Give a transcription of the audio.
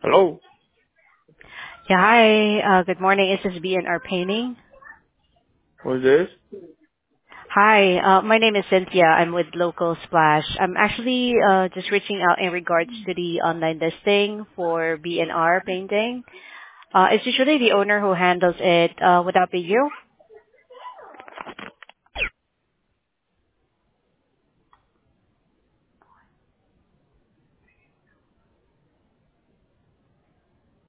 Hello, Yeah, hi. Good morning. Is this BNR Painting? who's this? Hi, my name is Cynthia. I'm with Local Splash. I'm actually just reaching out in regards to the online listing for BNR Painting. It's usually the owner who handles it. Would that be you?